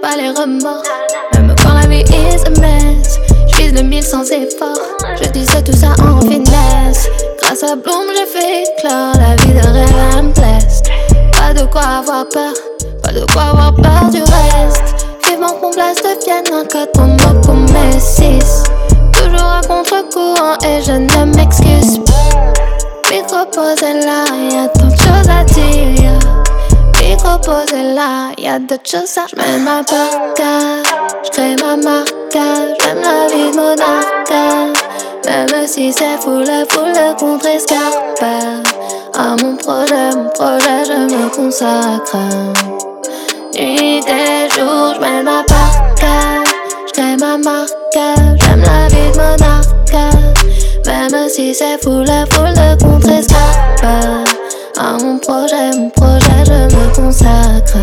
pas les remords. Même quand la vie is a mess, j'vise le 1000 sans effort. Je disais tout ça en finesse. Grâce à Bloom, j'ai fait éclore la vie de rêve, I'm blessed. Pas de quoi avoir peur, pas de quoi avoir peur du reste. Vivement que mon place devienne un code pour moi, pour mes 6. Toujours à contre-courant et je ne m'excuse pas. Micro posé là, y'a tant de choses à dire. Micro posé là, y'a d'autres choses à. J'mène ma barque, j'crée ma marque. J'aime la vie de monarque. Même si c'est full le contre escarpe. À mon projet, je me consacre. Nuit et jour, j'mène ma barque. J'crée ma marque. J'aime la vie de monarque. Même si c'est full le contre escarpe. À mon projet, je me consacre.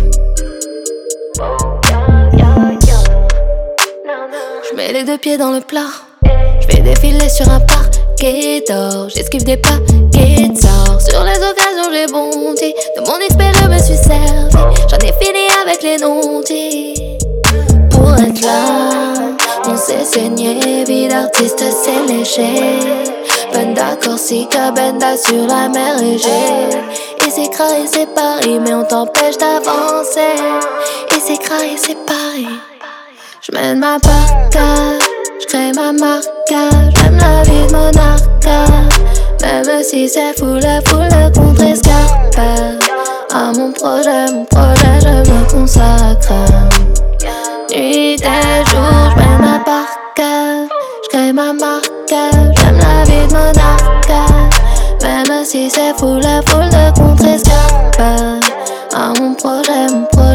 J'mets les deux pieds dans le plat. J'vais défiler sur un parquet d'or. J'esquive des paquets de sorts. Sur les occasions j'ai bondi. De mon expert je me suis servi. J'en ai fini avec les non-dits. Pour être là, on s'est saigné. Vie d'artiste c'est léger. Benda Corsica, Benda sur la mer Égée. Ici Cra, ici Paris, mais on t'empêche d'avancer. Ici Cra, ici Paris. J'mène ma barque, j'crée ma marque. J'aime la vie de monarque. Même si c'est full le contre escarpe. À mon projet, je me consacre. Nuit et jour, j'mène ma barque. J'crée ma marque. J'aime la vie de monarque. Même si c'est full le contre escarpe. À mon projet,